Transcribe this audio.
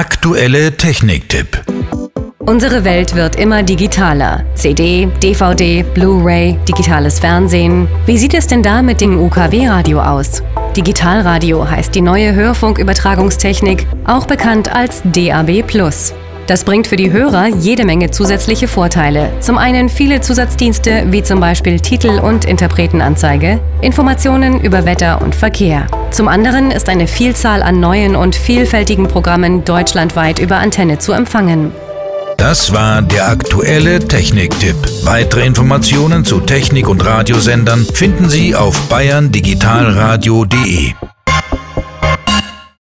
aktuelle Techniktipp. Unsere Welt wird immer digitaler. CD, DVD, Blu-ray, digitales Fernsehen. Wie sieht es denn da mit dem UKW-Radio aus? Digitalradio heißt die neue Hörfunkübertragungstechnik, auch bekannt als DAB+. Das bringt für die Hörer jede Menge zusätzliche Vorteile. Zum einen viele Zusatzdienste wie zum Beispiel Titel- und Interpretenanzeige, Informationen über Wetter und Verkehr. Zum anderen ist eine Vielzahl an neuen und vielfältigen Programmen deutschlandweit über Antenne zu empfangen. Das war der aktuelle Techniktipp. Weitere Informationen zu Technik- und Radiosendern finden Sie auf bayerndigitalradio.de.